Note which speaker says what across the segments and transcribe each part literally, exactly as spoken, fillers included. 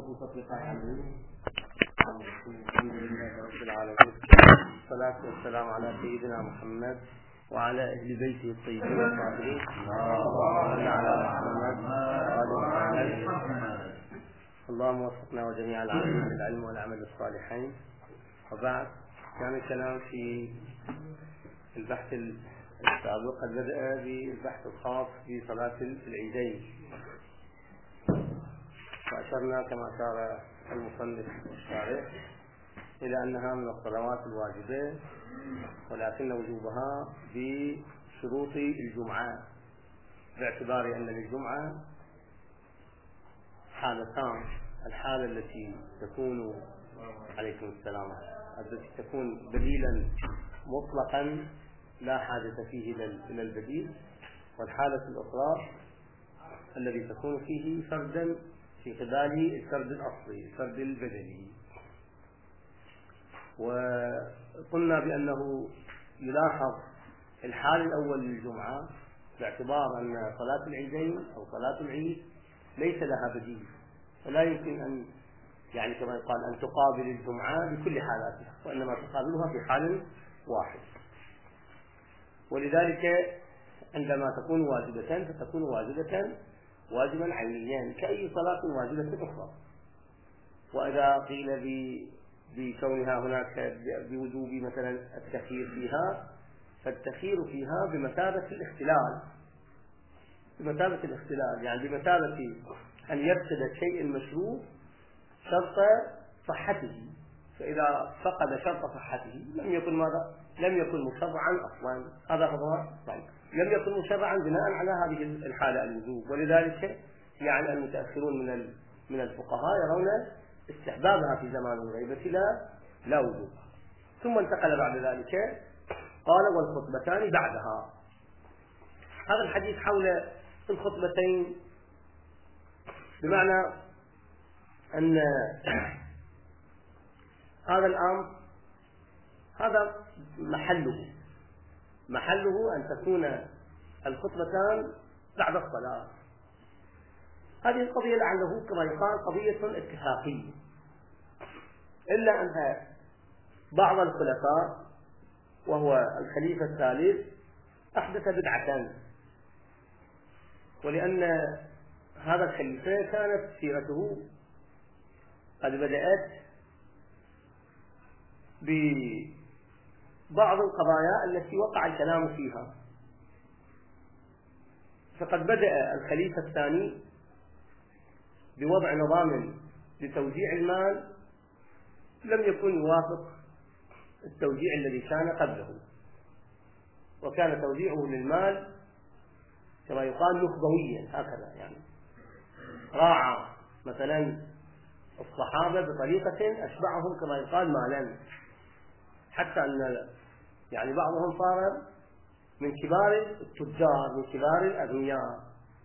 Speaker 1: الحمد لله رب العالمين، والصلاة والسلام على سيدنا محمد وعلى أهل بيته الطيبين الطاهرين، وعلى محمد وآل محمد. اللهم وفقنا وجميع العاملين بالعلم والعمل الصالحين. وبعد، كان الكلام في البحث السابق قد بدأ بالبحث الخاص بصلاة العيدين، وأشرنا كما أشار المصنف والشارح إلى أنها من الصلوات الواجبة، ولكن وجوبها بشروط الجمعة، باعتبار أن للجمعة حالتان: الحالة التي تكون عليكم السلام التي تكون بديلا مطلقا لا حاجة فيه إلى البديل، والحالة الأخرى الذي تكون فيه فردا في خلال الفرد الأصلي، الفرد البدني. وقلنا بأنه يلاحظ الحال الأول للجمعة باعتبار أن صلاة العيدين أو صلاة العيد ليس لها بديل، فلا يمكن أن يعني كما يقال أن تقابل الجمعة بكل حالاتها، وإنما تقابلها في حال واحد. ولذلك عندما تكون واجبة فتكون واجبة واجبا عينيا كأي صلاة واجبة أخرى. وإذا قيل بكونها هناك بوجوب مثلا التخيير فيها، فالتخيير فيها بمثابة الاختلال، بمثابة الاختلال يعني بمثابة أن يفسد الشيء المشروط شرط صحته، فإذا فقد شرط صحته لم يكن ماذا؟ لم يكن مشرعا أصلا. هذا هو طيب. لم يكن مشرعا بناء على هذه الحالة الوجوب، ولذلك يعني المتأخرون من من الفقهاء يرون استحبابها في زمان الغيبة لا لا وجوب. ثم انتقل بعد ذلك قال: والخطبتان بعدها. هذا الحديث حول الخطبتين، بمعنى أن هذا الأمر هذا محله محله أن تكون الخطبتان بعد الصلاة. هذه القضية لعله كما يقال قضية اتفاقية، إلا أن بعض الخلفاء وهو الخليفة الثالث أحدث بدعة، ولأن هذا الخليفة كانت سيرته قد بدأت ببعض القضايا التي وقع الكلام فيها. فقد بدأ الخليفة الثاني بوضع نظام لتوزيع المال لم يكن يوافق التوزيع الذي كان قبله، وكان توزيعه للمال كما يقال نخبويا هكذا، يعني راعى مثلا الصحابة بطريقة أشبعهم كما يقال مالا، حتى أن يعني بعضهم صار من كبار التجار من كبار الأغنياء.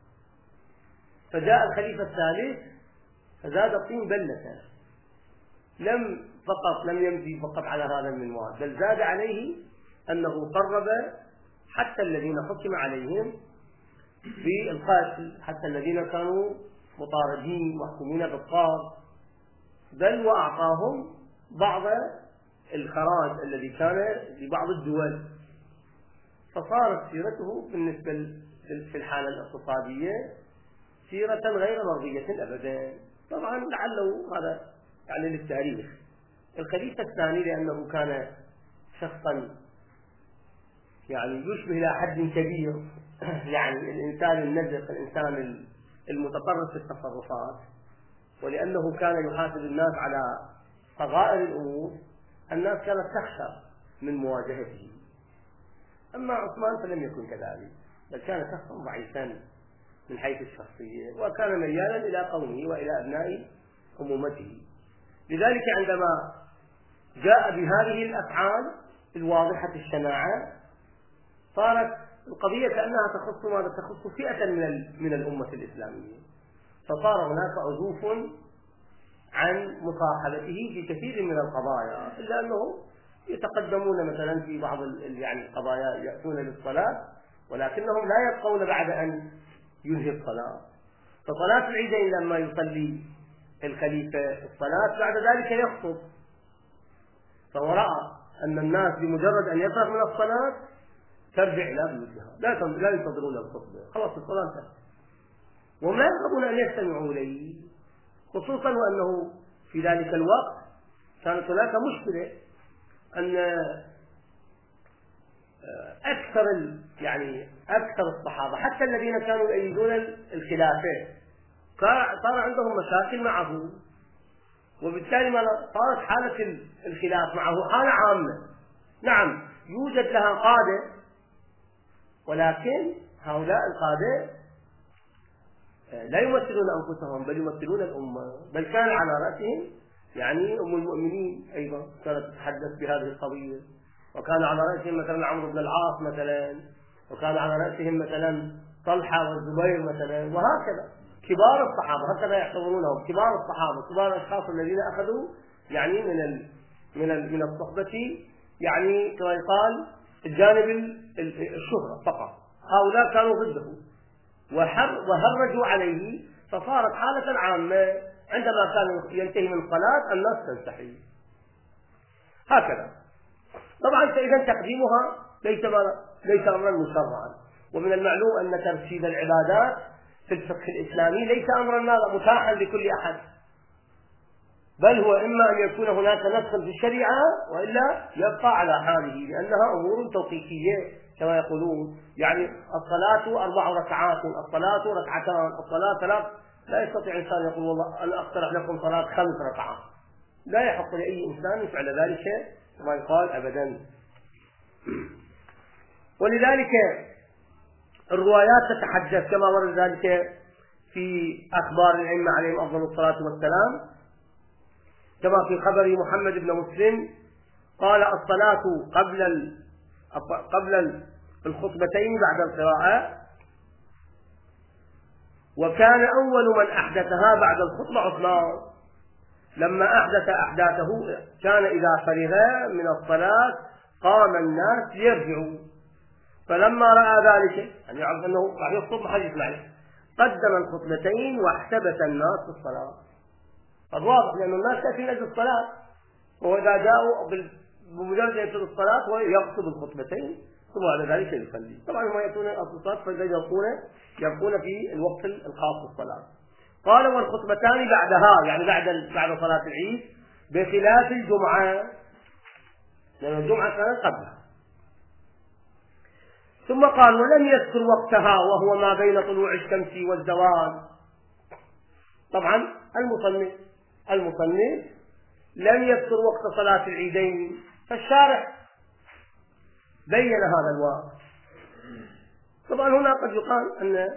Speaker 1: فجاء الخليفة الثالث فزاد الطين بلة، لم فقط لم يمضي فقط على هذا المنوال، بل زاد عليه أنه قرب حتى الذين حكم عليهم بالقتل، حتى الذين كانوا مطاردين محكومين بالطار، بل وأعطاهم بعض الخراج الذي كان لبعض الدول. فصارت سيرته بالنسبة في الحالة الاقتصادية سيرة غير مرضية أبدا. طبعا لعله هذا يعني للتاريخ. الخليفة الثاني لأنه كان شخصا يعني يشبه إلى حد كبير يعني الإنسان النزق، الإنسان المتطرف في التصرفات، ولأنه كان يحاسب الناس على صغائر الأمور، الناس كانت تخشى من مواجهته. أما عثمان فلم يكن كذلك، بل كان شخصا ضعيفا من حيث الشخصية، وكان ميالا إلى قومه وإلى أبناء أمومته. لذلك عندما جاء بهذه الأفعال الواضحة الشناعة صارت القضية كأنها تخص ماذا؟ تخص فئة من من الأمة الإسلامية، فصار هناك عزوف عن مصاحبته في كثير من القضايا، إلا أنه يتقدمون مثلا في بعض يعني القضايا يأتون للصلاة، ولكنهم لا يبقون بعد أن ينهي الصلاة. فصلاة العيدين لما يصلي الخليفة الصلاة بعد ذلك يخطب، فهو رأى أن الناس بمجرد أن يفرغ من الصلاة ترجع إلى بيوتها، لا لا ينتظرون الخطبة، خلاص الصلاة انتهت، وهم لا يرغبون أن يستمعوا إليه، خصوصا وأنه في ذلك الوقت كانت هناك مشكلة أن أكثر يعني أكثر الصحابة حتى الذين كانوا يؤيدون الخلافة صار عندهم مشاكل معه، وبالتالي ما صارت حالة الخلاف معه حالة عامة. نعم يوجد لها قادة، ولكن هؤلاء القادة لا يمثلون أنفسهم بل يمثلون الأمة، بل كان على رأسهم يعني أم المؤمنين أيضا كانت تتحدث بهذه القضية، وكان على رأسهم مثلا عمرو بن العاص مثلا، وكان على رأسهم مثلا طلحة والزبير مثلا، وهكذا كبار الصحابة هكذا يعتبرونهم كبار الصحابة، كبار الأشخاص الذين أخذوا يعني من ال من ال من الصحبة يعني كما يقال الجانب الشهرة فقط، هؤلاء كانوا ضده وهرجوا عليه، فصارت حالة عامة عندما كان ينتهي من الصلاة الناس تنتحي هكذا. طبعا فإذا تقديمها ليس ليس أمرا مشرعا، ومن المعلوم أن ترتيب العبادات في الفقه الإسلامي ليس أمرا متاحا لكل أحد، بل هو إما أن يكون هناك نص في الشريعة وإلا يبقى على حاله، لأنها أمور توقيفية كما يقولون، يعني الصلاة أربع ركعات، الصلاة ركعتان، الصلاة ثلاث، لا يستطيع إنسان يقول والله أنا أقترح لكم صلاة خمس ركعات، لا يحق لأي إنسان يفعل ذلك كما يقال أبدا. ولذلك الروايات تتحدث كما ورد ذلك في أخبار الأئمة عليهم أفضل الصلاة والسلام، كما في خبر محمد بن مسلم قال الصلاة قبل قبل الخطبتين بعد القراءة، وكان أول من أحدثها بعد الخطبة عثمان، لما أحدث أحداثه كان إذا فرغ من الصلاة قام الناس ليرجعوا، فلما رأى ذلك يعني يعرف أنه راح يخطب ما حد يسمع له قدم الخطبتين واحتبس الناس في الصلاة. الواضح لأن الناس تأتي من أجل الصلاة، وإذا جاءوا بمجرد يبتدئ الصلاة هو يخطب الخطبتين ثم بعد ذلك يصلي. طبعا هم يأتون الصلاة فإذا يرقون يرقون في الوقت الخاص بالصلاة. قال والخطبتان بعدها يعني بعد بعد صلاة العيد بخلاف الجمعة، لأن الجمعة كانت قبلها. ثم قال ولم يذكر وقتها وهو ما بين طلوع الشمس والزوال. طبعا المصنف المصنف لم يذكر وقت صلاة العيدين، فالشارح بين هذا الوقت. طبعا هنا قد يقال أن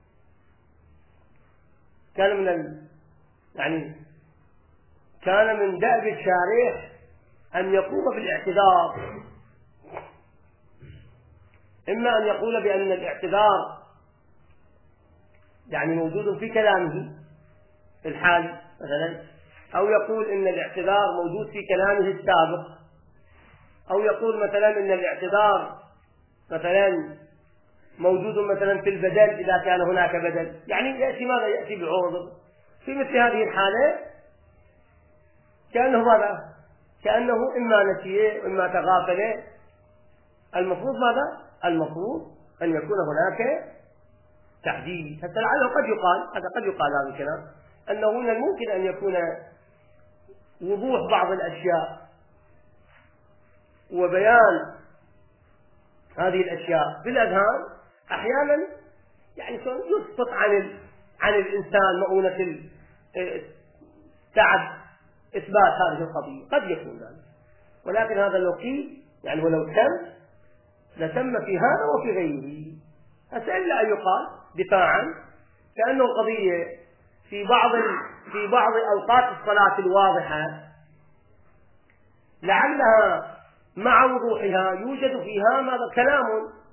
Speaker 1: كان من ال... يعني كان من دأب الشارح أن يقوم بالاعتذار، إما أن يقول بأن الاعتذار يعني موجود في كلامه الحالي مثلا، أو يقول إن الاعتذار موجود في كلامه السابق، أو يقول مثلا إن الاعتذار مثلا موجود مثلا في البدل إذا كان هناك بدل، يعني يأتي ماذا يأتي بعوض. في مثل هذه الحالة كأنه ماذا كأنه إما نسي وإما تغافل. المفروض ماذا المفروض أن يكون هناك تحديد، حتى لعله قد يقال هذا قد يقال هذا الكلام أنه من الممكن أن يكون وضوح بعض الأشياء وبيان هذه الأشياء بالأذهان أحيانا يعني يسقط عن عن الإنسان مؤونة تعب إثبات هذه القضية، قد يكون ذلك، ولكن هذا لو قيل يعني ولو تم لتم في هذا وفي غيره. إلا أن يقال دفاعا كأنه القضية في بعض في بعض أوقات الصلاة الواضحة لعلها مع وضوحها يوجد فيها ماذا كلام،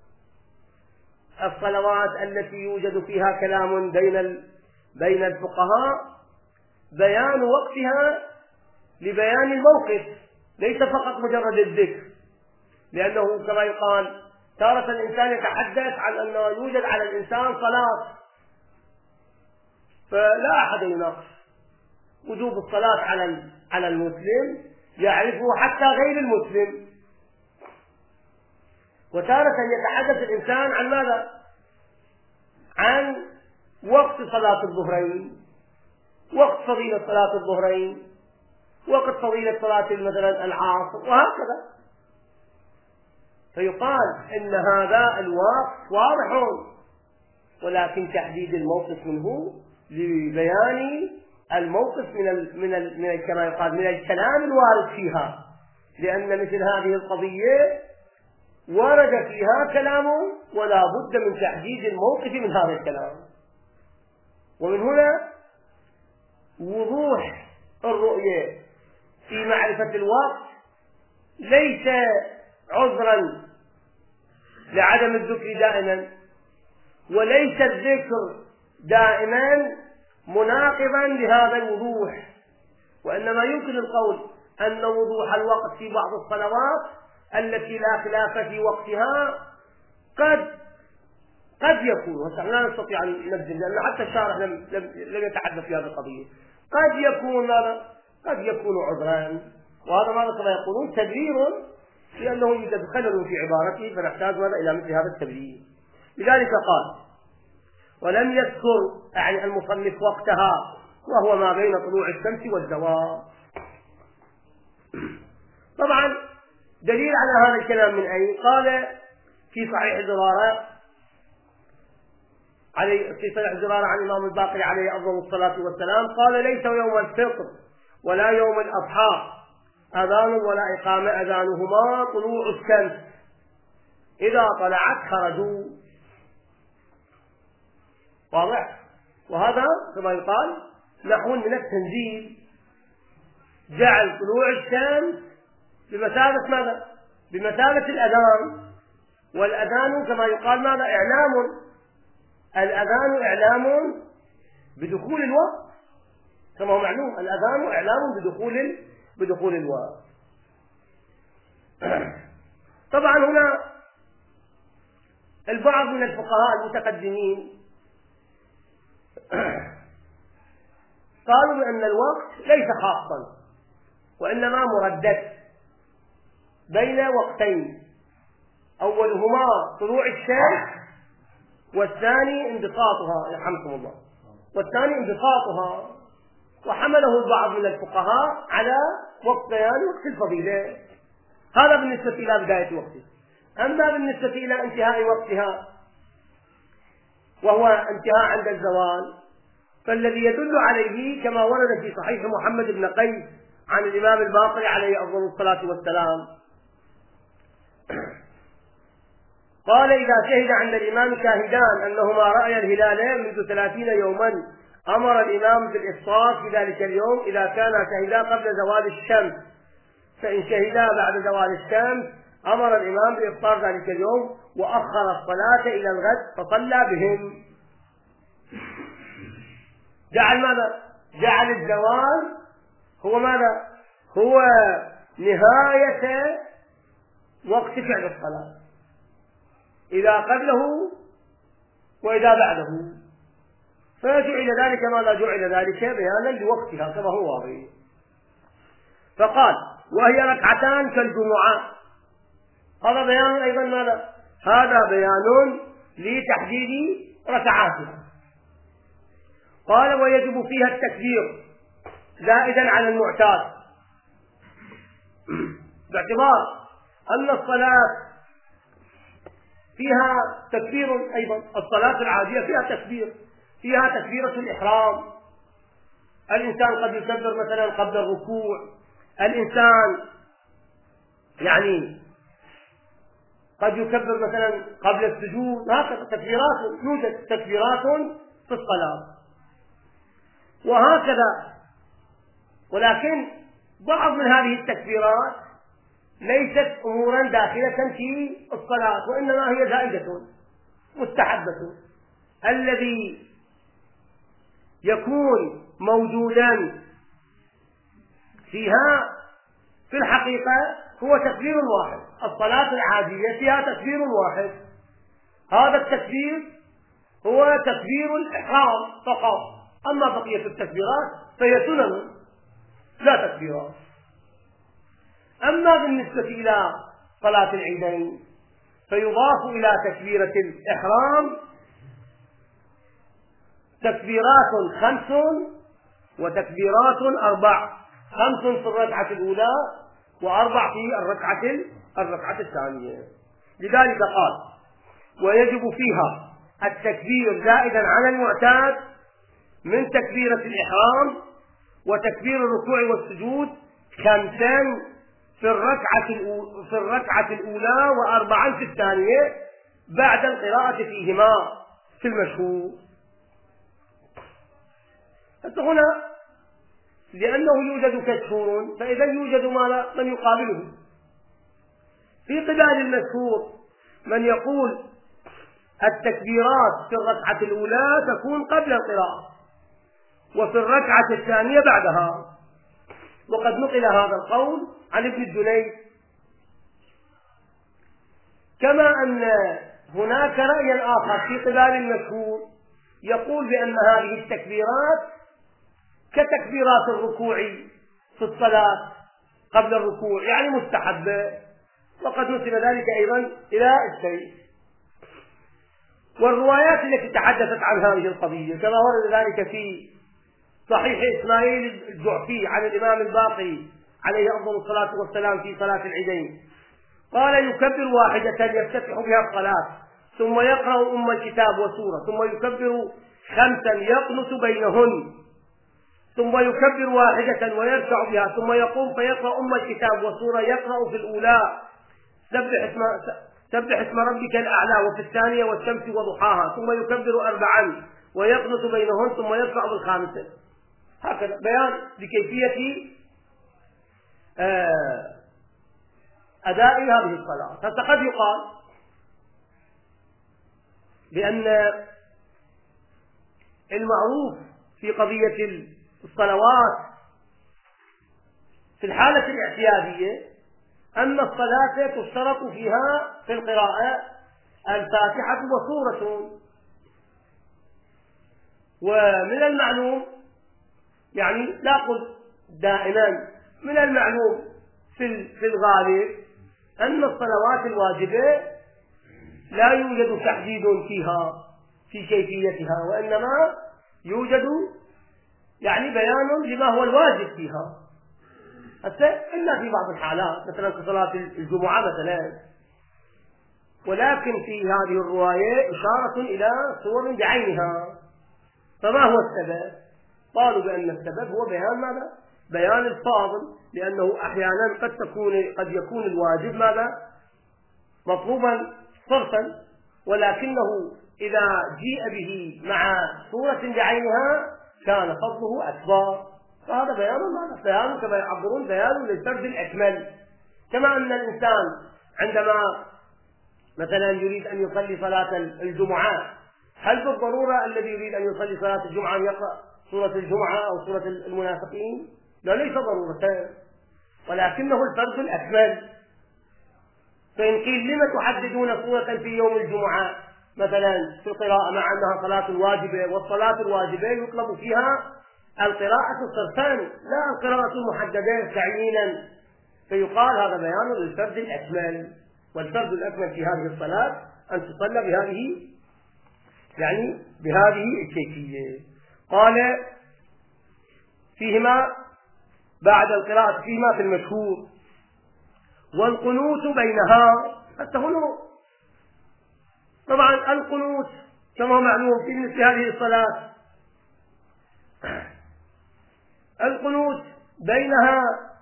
Speaker 1: الصلوات التي يوجد فيها كلام بين بين الفقهاء بيان وقتها لبيان الموقف ليس فقط مجرد الذكر، لأنه كما يقال تارة الإنسان يتحدث عن أنه يوجد على الإنسان صلاة فلا أحد يناقش، وجوب الصلاة على على المسلم يعرفه حتى غير المسلم. وتارة يتحدث الإنسان عن ماذا؟ عن وقت صلاة الظهرين، وقت فضيلة صلاة الظهرين، وقت فضيلة صلاة مثلا العصر، وهكذا. فيقال إن هذا الوقت واضح، ولكن تحديد الموقف منه لبيان الموقف من ال من ال من كما يقال من الكلام الوارد فيها، لأن مثل هذه القضية ورد فيها كلام ولا بد من تحديد الموقف من هذا الكلام. ومن هنا وضوح الرؤية في معرفة الوقت ليس عذرا لعدم الذكر دائما، وليس الذكر دائما مناقضا لهذا الوضوح، وإنما يمكن القول أن وضوح الوقت في بعض الصلوات التي لا خلاف في وقتها قد قد يكون، ونحن لا نستطيع أن نجزم لأن حتى الشارح لم لم لم يتحدث في هذه القضية، قد يكون قد يكون عذرا، وهذا ماذا كما يقولون تبرير، لأنه يوجد خلل في عبارته، فنحتاج ماذا إلى مثل هذا التبرير. لذلك قال: ولم يذكر يعني المصنف وقتها وهو ما بين طلوع الشمس والزوال. طبعا دليل على هذا الكلام من أين؟ قال في صحيح زرارة عليه في صحيح زرارة عن الإمام الباقر عليه أفضل الصلاة والسلام قال: ليس يوم الفطر ولا يوم الأضحى أذان ولا إقامة، أذانهما طلوع الشمس، إذا طلعت خرجوا. واضح؟ وهذا كما يقال نحو من التنزيل، جعل طلوع الشمس بمثابة ماذا؟ بمثابة الأذان، والأذان كما يقال ماذا؟ إعلام، الأذان إعلام بدخول الوقت، كما هو معلوم الأذان إعلام بدخول بدخول الوقت. طبعا هنا البعض من الفقهاء المتقدمين قالوا بأن الوقت ليس خاصا، وإنما مردد بين وقتين، أولهما طلوع الشمس والثاني انبساطها، يرحمكم الله، والثاني انبساطها، وحمله البعض من الفقهاء على وقت بيان وقت الفضيلة. هذا بالنسبة إلى بداية وقتها. أما بالنسبة إلى انتهاء وقتها وهو انتهاء عند الزوال، فالذي يدل عليه كما ورد في صحيح محمد بن قيس عن الإمام الباقر عليه أفضل الصلاة والسلام قال: إذا شهد عند الإمام شاهدان أنهما رأيا الهلال منذ ثلاثين يوما أمر الإمام بالإفطار في ذلك اليوم إذا كان شهدا قبل زوال الشمس، فإن شهدا بعد زوال الشمس أمر الإمام بإفطار ذلك اليوم وأخر الصلاة إلى الغد فصلى بهم. جعل ماذا؟ جعل الزوال هو ماذا؟ هو نهاية وقت فعل الصلاة، إذا قبله وإذا بعده، فجعل ذلك ماذا؟ جعل ذلك بيانا لوقتها كما هو واضح. فقال: وهي ركعتان كالجمعة، هذا بيان أيضا ماذا؟ هذا بيان لتحديد ركعاتها. قال: ويجب فيها التكبير زائدا على المعتاد، باعتبار أن الصلاة فيها تكبير أيضا، الصلاة العادية فيها تكبير، فيها تكبيرة الإحرام، الإنسان قد يكبر مثلا قبل الركوع، الإنسان يعني قد يكبر مثلا قبل السجود، هكذا تكبيرات، يوجد تكبيرات في الصلاة وهكذا. ولكن بعض من هذه التكبيرات ليست أمورا داخلة في الصلاة، وإنما هي زائدة مستحبة. الذي يكون موجودا فيها في الحقيقة هو تكبير واحد، الصلاة العادية فيها تكبير واحد، هذا التكبير هو تكبير الإحرام فقط، أما بقية التكبيرات فهي سنن لا تكبيرات. أما بالنسبة إلى صلاة العيدين فيضاف إلى تكبيرة الإحرام تكبيرات خمس وتكبيرات أربع، خمس في الركعة الأولى وأربع في الركعة الركعة الثانية. لذلك قال: ويجب فيها التكبير زائدا على المعتاد من تكبيرة الإحرام وتكبير الركوع والسجود خمسا في الركعة في الركعة الأولى وأربعا في الثانية بعد القراءة فيهما في المشهور. حتى هنا لأنه يوجد كشهور فإذا يوجد من يقابله. في قبال المشهور من يقول التكبيرات في الركعة الأولى تكون قبل القراءة وفي الركعة الثانية بعدها، وقد نقل هذا القول عن ابن الجنيد. كما أن هناك رأي آخر في قبال المشهور يقول بأن هذه التكبيرات كتكبيرات الركوع في الصلاة قبل الركوع، يعني مستحبة، وقد نسب ذلك أيضا إلى الشيخ. والروايات التي تحدثت عن هذه القضية كما ورد ذلك في صحيح إسماعيل الجعفي عن الإمام الباقي عليه أفضل الصلاة والسلام في صلاة العيدين قال: يكبر واحدة يفتتح بها الصلاة ثم يقرأ أم الكتاب وسورة ثم يكبر خمسا يقنت بينهن ثم يكبر واحدة ويركع بها ثم يقوم فيقرأ أم الكتاب وسورة يقرأ في الأولى سبح اسم, سبح اسم ربك الأعلى وفي الثانية والشمس وضحاها ثم يكبر أربعا ويقنت بينهن ثم يركع بالخامسة. هكذا بيان لكيفية أداء هذه الصلاة. فقد يقال بأن المعروف في قضية الصلوات في الحالة الاعتيادية أن الصلاة تشترط فيها في القراءة الفاتحة وسورة، ومن المعلوم يعني لا أقول دائما من المعلوم في في الغالب أن الصلوات الواجبة لا يوجد تحديد فيها في كيفيتها، وإنما يوجد يعني بيان لما هو الواجب فيها، حتى إلا في بعض الحالات مثلا كصلاة الجمعة مثلا. ولكن في هذه الرواية إشارة إلى صور بعينها. فما هو السبب؟ قالوا بأن السبب هو بيان ماذا؟ بيان الفاضل، لأنه أحيانا قد تكون قد يكون الواجب ماذا؟ مطلوبا صرفا، ولكنه إذا جيء به مع صورة بعينها كان فضله أكبر. فهذا بيان ماذا؟ بيان كما يعبرون بيان للفرد الأكمل. كما أن الإنسان عندما مثلا يريد أن يصلي صلاة الجمعة، هل بالضرورة الذي يريد أن يصلي صلاة الجمعة أن يقرأ سورة الجمعة أو سورة المنافقين؟ لا، ليس ضرورة، ولكنه الفرد الأكمل. فإن قيل لم تحددون سورة في يوم الجمعة مثلا في القراءة مع أنها صلاة واجبة، والصلاة الواجبة يطلب فيها القراءة صرفا لا القراءة المحددة تعيينا، فيقال هذا بيان للفرد الأكمل. والفرد الأكمل في هذه الصلاة أن تصلى بهذه يعني بهذه الكيفية. قال: فيهما بعد القراءة فيهما في المشهور والقنوت بينها. حتى هنا طبعا القنوت كما معلوم في مثل هذه الصلاة القنوت بينها،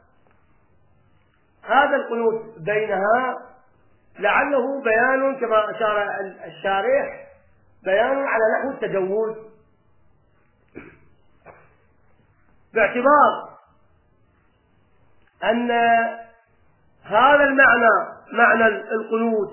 Speaker 1: هذا القنوت بينها لعله بيان كما أشار الشارح بيان على نحو التجوز، باعتبار أن هذا المعنى معنى القنوت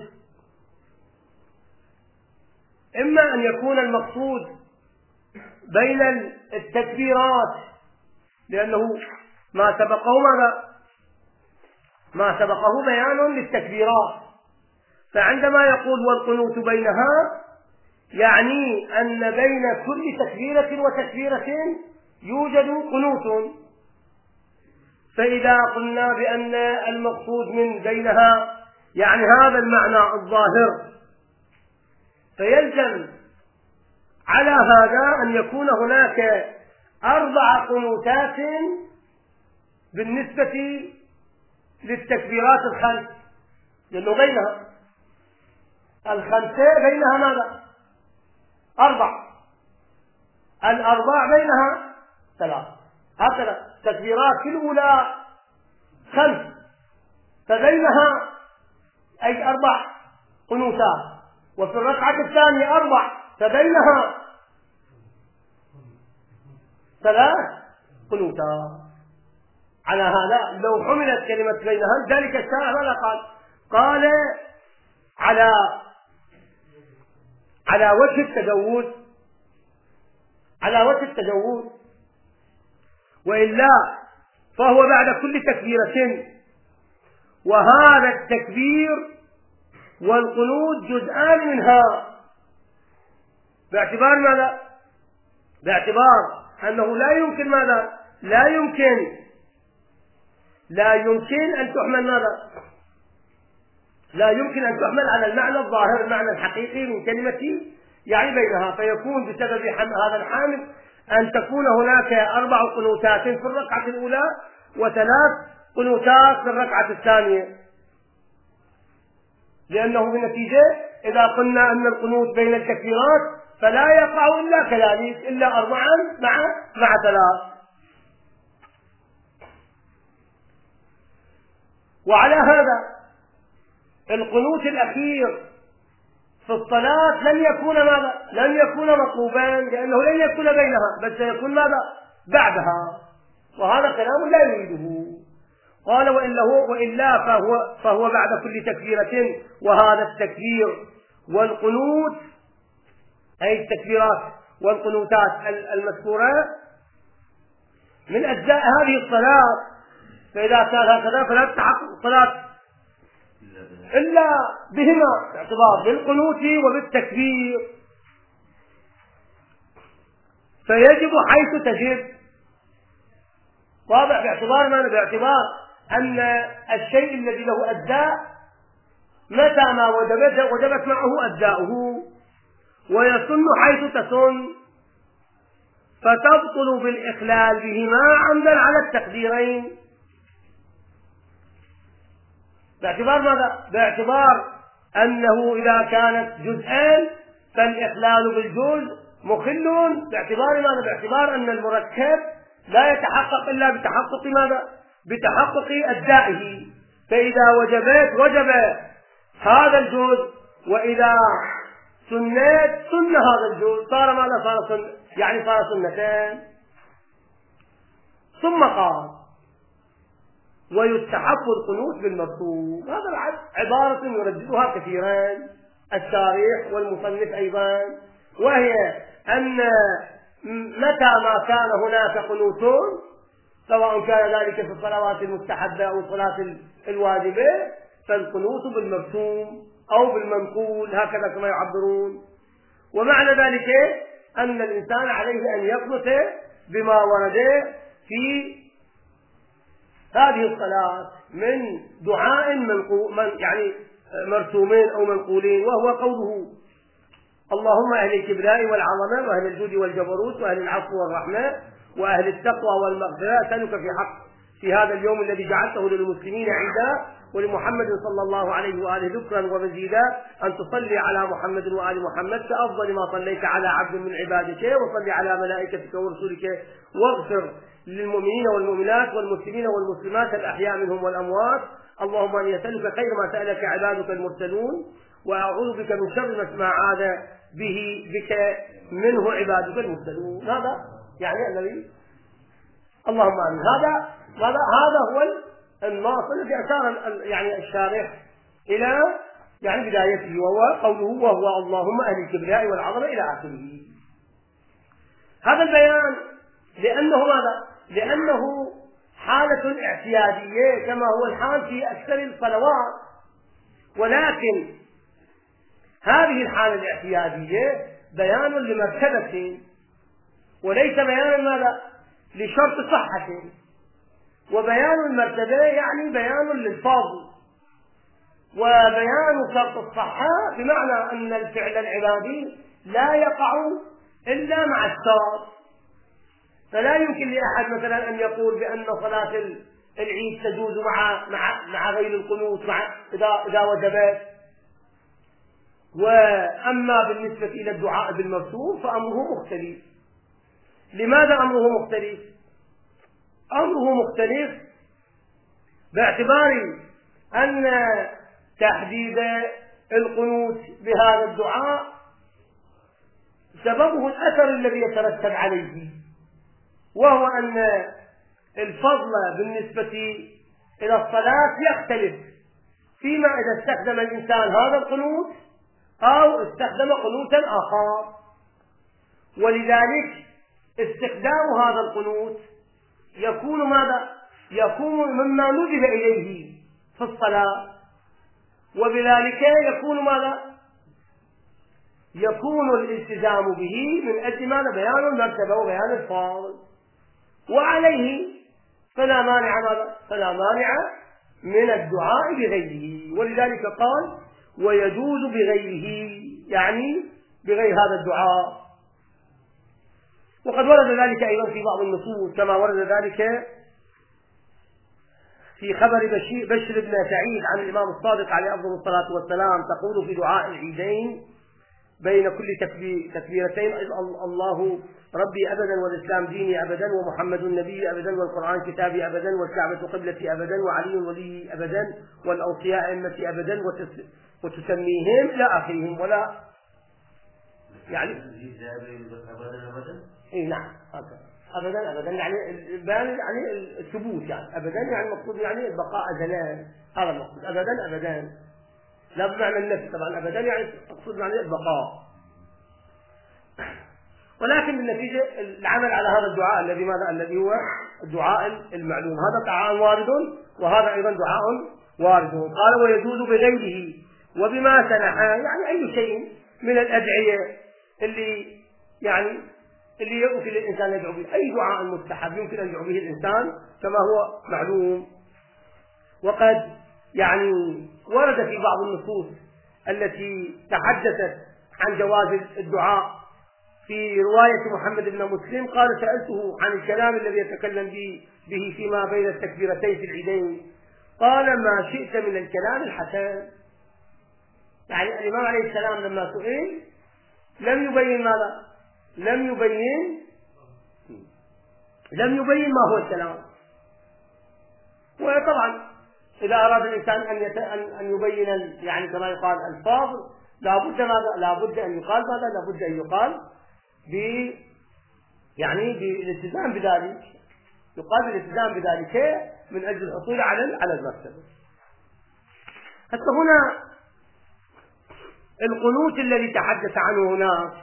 Speaker 1: إما أن يكون المقصود بين التكبيرات، لأنه ما سبقه ماذا؟ ما سبقه بيان للتكبيرات، فعندما يقول والقنوت بينها يعني أن بين كل تكبيرة وتكبيرة يوجد قنوت. فإذا قلنا بأن المقصود من بينها يعني هذا المعنى الظاهر، فيلزم على هذا أن يكون هناك أربع قنوتات بالنسبة للتكبيرات الخمس، لأنه بينها الخمسة بينها ماذا؟ أربع، الأربع بينها ثلاث، هكذا تكبيرات في الأولى خمس فبينها أي أربع قنوتات، وفي الركعة الثانية أربع فبينها ثلاث قنوتات. على هذا لو حملت كلمة بينها، ذلك الشارع ماذا قال؟ قال على على وجه التجوز، على وجه التجوز، وإلا فهو بعد كل تكبيرة، وهذا التكبير والقنوت جزءان منها، باعتبار ماذا؟ باعتبار أنه لا يمكن ماذا؟ لا يمكن لا يمكن أن تحمل ماذا؟ لا يمكن أن تحمل على المعنى الظاهر، المعنى الحقيقي من كلمة يعني بينها، فيكون بسبب هذا الحامل أن تكون هناك أربع قنوتات في الركعة الأولى وثلاث قنوتات في الركعة الثانية، لأنه بالنتيجة إذا قلنا أن القنوت بين التكبيرات فلا يقع إلا كذلك، إلا أربعا مع مع ثلاث. وعلى هذا القنوت الأخير في الصلاة لن يكون ماذا؟ لن يكون مطلوبا، لأنه لن يكون بينها، بل سيكون ماذا؟ بعدها، وهذا كلام لا يريده. قال وإلا, هو وإلا فهو, فهو بعد كل تكبيرة، وهذا التكبير والقنوت أي التكبيرات والقنوتات المذكورة من أجزاء هذه الصلاة، فإذا كان هكذا فلا تتحقق الصلاة إلا بهما، باعتبار بالقنوت وبالتكبير، فيجب حيث تجب. واضح؟ باعتبار ماذا؟ باعتبار أن الشيء الذي له أجزاء متى ما وجبت وجبت معه أجزاؤه، ويسن حيث تسن، فتبطل بالإخلال بهما عمدا على التقديرين. باعتبار ماذا؟ باعتبار أنه إذا كانت جزءان فالإخلال بالجزء مخل، باعتبار ماذا؟ باعتبار أن المركب لا يتحقق إلا بتحقق ماذا؟ بتحقق أجزائه، فإذا وجبت وجب هذا الجزء، وإذا سنت سن هذا الجزء، صار ماذا؟ صار سن، يعني صار سنتين. ثم قال ويستحب القنوت بالمكتوب. هذا عبارة يرددها كثيرا الشارح والمصنف أيضا، وهي أن متى ما كان هناك قنوت، سواء كان ذلك في الصلوات المستحبة أو الصلاة الواجبة، فالقنوت بالمكتوب أو بالمنقول، هكذا كما يعبرون. ومعنى ذلك أن الإنسان عليه أن يقنت بما ورد في هذه الصلاة من دعاء من يعني مرسومين أو منقولين، وهو قوله اللهم أهل الكبرياء والعظمة وأهل الجود والجبروت وأهل العفو والرحمة وأهل التقوى والمغفرة، أسألك في حق في هذا اليوم الذي جعلته للمسلمين عيدا ولمحمد صلى الله عليه وآله ذكرا ومزيدا، أن تصلي على محمد وآل محمد كأفضل ما صليت على عبد من عبادك، وصلي على ملائكتك ورسلك، واغفر للمؤمنين والمؤمنات والمسلمين والمسلمات الأحياء منهم والأموات. اللهم أني أسألك خير ما سألك عبادك المرسلون، وأعوذ بك من شر ما عاد به بك منه عبادك المرسلون. هذا يعني الذي اللهم آمين. هذا هذا هذا هو الناص الذي أشار يعني الشارح إلى يعني بدايته، وهو قوله وهو اللهم أهل الكبرياء والعظمة إلى آخره. هذا البيان لأنه ماذا؟ لأنه حالة اعتيادية كما هو الحال في أكثر الصلوات، ولكن هذه الحالة الاعتيادية بيان لمرتبة وليس بيانا ماذا؟ لشرط صحة. وبيان المرتبة يعني بيان للفاضل، وبيان شرط الصحة بمعنى أن الفعل العبادي لا يقع إلا مع الشرط. فلا يمكن لأحد مثلا أن يقول بأن صلاة العيد تجوز مع مع مع غير القنوت مع إذا إذا وجبت. وأما بالنسبة إلى الدعاء بالمفتوح فأمره مختلف. لماذا أمره مختلف؟ أمره مختلف باعتبار أن تحديد القنوت بهذا الدعاء سببه الأثر الذي يترتب عليه، وهو أن الفضل بالنسبة إلى الصلاة يختلف فيما إذا استخدم الإنسان هذا القنوت أو استخدم قنوتا آخر. ولذلك استخدام هذا القنوت يكون ماذا؟ يكون مما ندب إليه في الصلاة، وبذلك يكون ماذا؟ يكون الالتزام به من أجل ماذا؟ بيان المرتبة وبيان الفاضل، وعليه فلا مانع ماذا؟ فلا مانع من الدعاء بغيره. ولذلك قال ويجوز بغيره، يعني بغير هذا الدعاء. وقد ورد ذلك أيضا في بعض النصوص كما ورد ذلك في خبر بشير بشر بن سعيد عن الإمام الصادق عليه أفضل الصلاة والسلام تقول في دعاء العيدين بين كل تكبيرتين الله ربي أبدا والإسلام ديني أبدا ومحمد النبي أبدا والقرآن كتابي أبدا والكعبة قبلتي أبدا وعلي ولي أبدا والأوصياء أئمتي أبدا وتسميهم إلى آخرهم. ولا يعني أبدا أبدا إيه نعم هكذا أبدا أبدا يعني البيان يعني الثبوت، يعني أبدا يعني المقصود يعني البقاء أزلان، هذا المقصود أبدا أبدا لا بمعنى النفس طبعا، أبدا يعني أقصد يعني البقاء. ولكن بالنتيجة العمل على هذا الدعاء الذي ماذا؟ الذي هو الدعاء المعلوم، هذا دعاء وارد وهذا أيضا دعاء وارد. قال ويجوز بغيره وبما سنح، يعني أي شيء من الأدعية اللي يعني اللي يمكن الإنسان يدعو به، أي دعاء مستحب يمكن أن يدعو به الإنسان كما هو معلوم. وقد يعني ورد في بعض النصوص التي تحدثت عن جواز الدعاء في رواية محمد بن مسلم قال سألته عن الكلام الذي يتكلم به فيما بين التكبيرتين في العيدين قال ما شئت من الكلام الحسن. يعني الإمام عليه السلام لما سئل لم يبين ماذا؟ لم يبين لم يبين ما هو الكلام. وطبعا إذا أراد الإنسان أن يت... أن يبين يعني كما يقال الفاظ لابد ماذا؟ لابد أن يقال ماذا؟ لابد أن يقال ب يعني بالالتزام بذلك، يقال بالالتزام بذلك من أجل الحصول على على المرتبة. حتى هنا القنوت الذي تحدث عنه هنا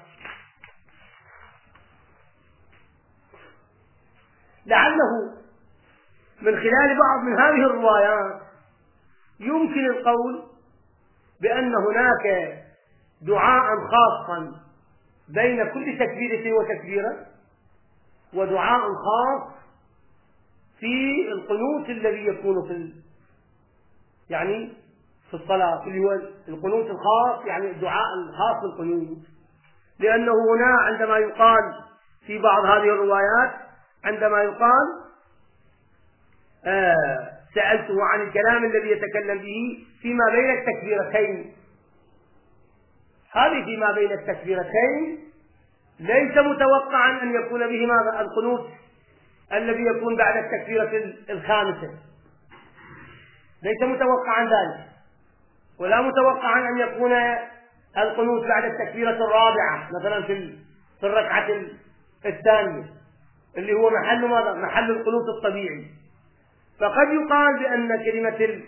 Speaker 1: لعله من خلال بعض من هذه الروايات يمكن القول بأن هناك دعاء خاصا بين كل تكبيرة وتكبيرة، ودعاء خاص في القنوت الذي يكون في يعني في الصلاة، اللي هو القنوت الخاص يعني الدعاء الخاص بالقنوت. لأنه هنا عندما يقال في بعض هذه الروايات عندما يقال آه سألته عن الكلام الذي يتكلم به فيما بين التكبيرتين، هذه فيما بين التكبيرتين ليس متوقعا أن يكون به ماذا؟ القنوت الذي يكون بعد التكبيرة الخامسة، ليس متوقعا ذلك، ولا متوقعا أن يكون القنوت بعد التكبيرة الرابعة مثلا في في الركعة الثانية اللي هو محل ماذا؟ محل القنوت الطبيعي. فقد يقال بأن كلمة ال...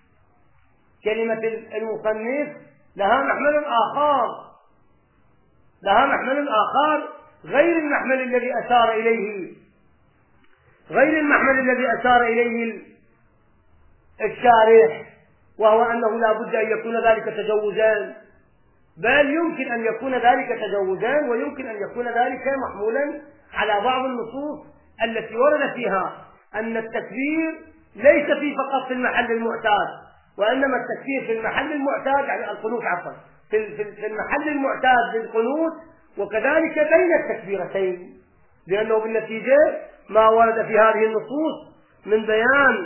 Speaker 1: كلمة المصنف لها محمل آخر، لها محمل آخر غير المحمل الذي أشار إليه، غير المحمل الذي أشار إليه الشارح، وهو أنه لا بد أن يكون ذلك تجوزان، بل يمكن أن يكون ذلك تجوزان ويمكن أن يكون ذلك محمولا على بعض النصوص التي ورد فيها أن التكبير ليس في فقط في المحل المعتاد، وإنما التكبير في المحل المعتاد يعني القنوت عفوا في في المحل المعتاد للقنوت، وكذلك بين التكبيرتين، لأنه بالنتيجة ما ورد في هذه النصوص من بيان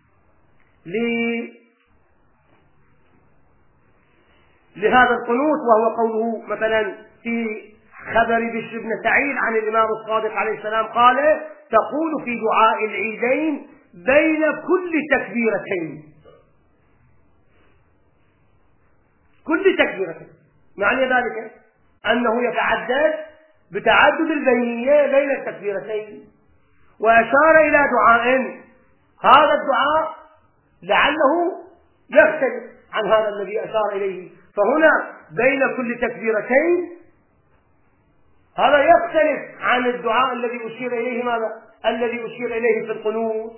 Speaker 1: لهذا القنوت، وهو قوله مثلا في خبر بشر بن سعيد عن الإمام الصادق عليه السلام قال: تقول في دعاء العيدين بين كل تكبيرتين، كل تكبيرتين، معنى ذلك أنه يتعدد بتعدد البينية بين التكبيرتين. وأشار إلى دعاء، هذا الدعاء لعله يختلف عن هذا الذي أشار إليه، فهنا بين كل تكبيرتين هذا يختلف عن الدعاء الذي أشير إليه ماذا؟ الذي أشير إليه في القنوت.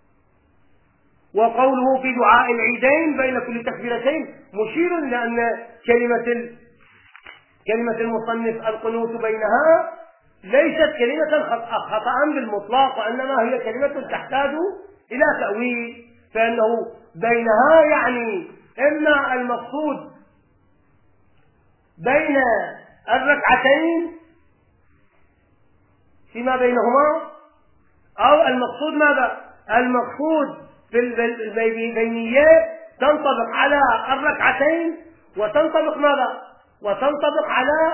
Speaker 1: وقوله في دعاء العيدين بين كل تكبيرتين مشير إلى أن كلمة كلمة المصنف القنوت بينها ليست كلمة خطأ بالمطلق، وإنما هي كلمة تحتاج إلى تأويل، فإنه بينها يعني إما المقصود بين الركعتين فيما بينهما، أو المقصود ماذا؟ المقصود في البينيات تنطبق على الركعتين، وتنطبق ماذا؟ وتنطبق على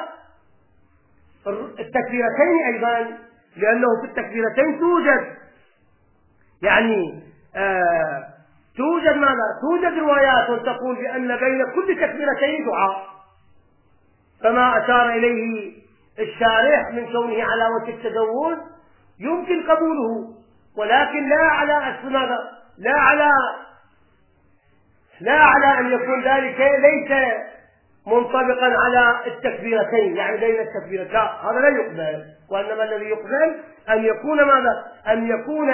Speaker 1: التكبيرتين أيضا، لأنه في التكبيرتين توجد يعني آه توجد ماذا؟ توجد روايات تقول بأن بين كل تكبيرتين دعاء، فما أشار إليه الشارح من كونه على وجه التجوز يمكن قبوله، ولكن لا على ماذا؟ لا على لا على أن يكون ذلك ليس منطبقا على التكبيرتين، يعني بين التكبيرتين، لا، هذا لا يقبل، وإنما الذي يقبل أن يكون ماذا؟ أن يكون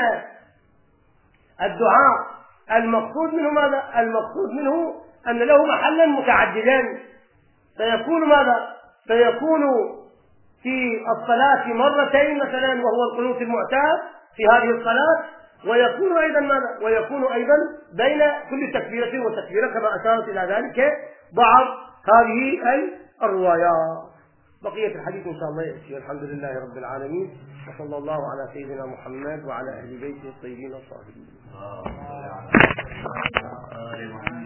Speaker 1: الدعاء المقصود منه ماذا؟ المقصود منه أن له محلا متعددا، فيكون ماذا؟ فيكون في الصلاة مرتين مثلا وهو القنوت المعتاد في هذه الصلاة، ويكون أيضا ماذا؟ ويكون أيضا بين كل تكبيرة وتكبيرة، كما أشارت إلى ذلك بعض هذه الروايات. بقية الحديث إن شاء الله يأتي. الحمد لله رب العالمين، وصلى الله على سيدنا محمد وعلى أهل بيته الطيبين الطاهرين.